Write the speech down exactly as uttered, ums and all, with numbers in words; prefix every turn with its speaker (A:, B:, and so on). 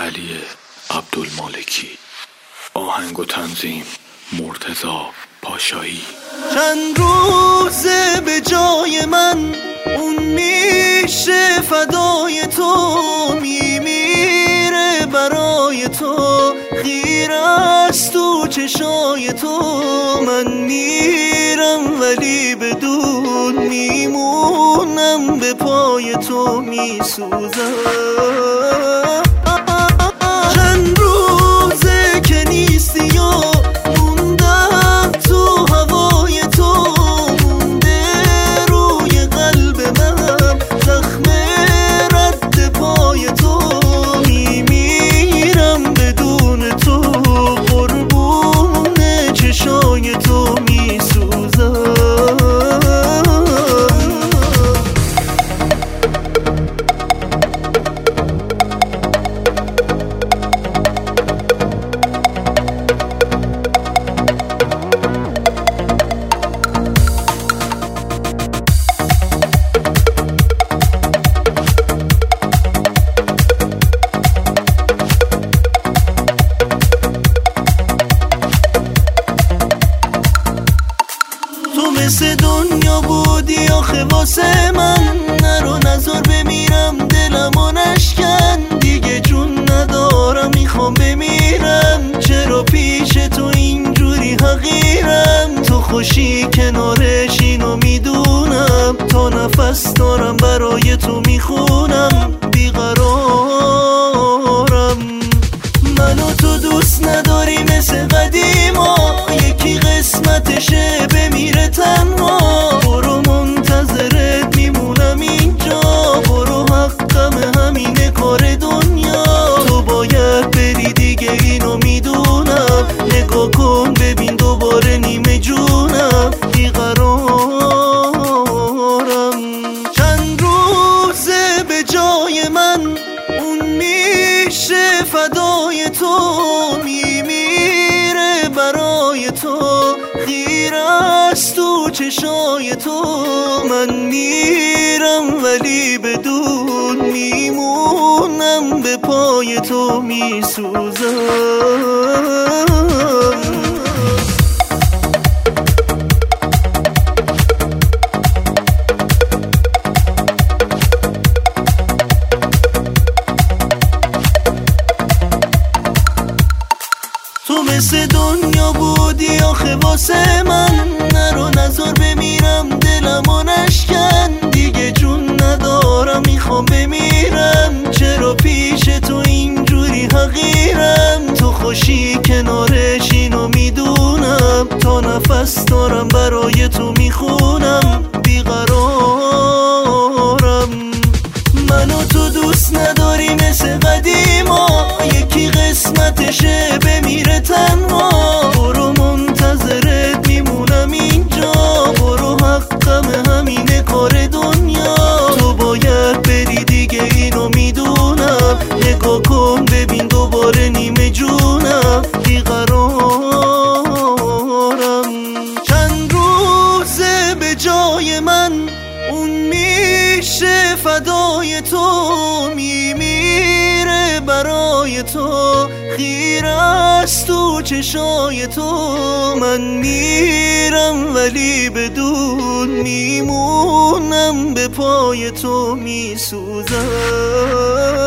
A: علی عبدالمالکی. آهنگ و تنظیم مرتضی پاشایی.
B: چند روزه به جای من اون میشه فدای تو، میمیره برای تو، خیره است تو چشای تو. من میرم ولی بدون میمونم، به پای تو میسوزم. چند روزه که نیستی و موندم تو هوای تو، مونده روی قلب من زخم رد پای تو. میمیرم بدون تو، قربون چشای تو میسوزم. مثل دنیا بودی آخه واسه من، نرو نزار بمیرم دلمو نشکن. دیگه جون ندارم میخوام بمیرم، چرا پیش تو اینجوری حقیرم. تو خوشی کنارش اینو میدونم، تا نفس دارم برای تو میخونم. بیقرارم منو تو دوست نداری مثل قدیما، یکی قسمتشه بمیره تنها. برو منتظرت میمونم اینجا، برو حقم همینه کار دنیا. تو باید بری دیگه اینو میدونم، نگاه کن ببین دوباره نیمه جونم. بیقرارم چند روزه به جای من اون میشه فدای تو، میمیره برای تو، خیره است تو چشای تو. من میرم ولی بدون میمونم، به پای تو میسوزم. تو مثل دنیا بودی آخه واسه من، نرو نزار بمیرم دلمو نشکن. دیگه جون ندارم میخوام بمیرم، چرا پیش تو اینجوری حقیرم. تو خوشی کنارش اینو میدونم، تا نفس دارم برای تو میخونم. بیقرارم منو تو دوست نداری مثل قدیما، یکی قسمتشه بمیره تنها. برو منتظرت میمونم اینجا، برو حقم همینه کار دنیا. تو باید بری دیگه اینو میدونم، نگاه کن ببین دوباره نیمه جونم. بیقرارم چند روزه به جای من اون میشه فدای تو، میمیره برای تو، خیره است تو چشای تو. من میرم ولی بدون میمونم، به پای تو میسوزم.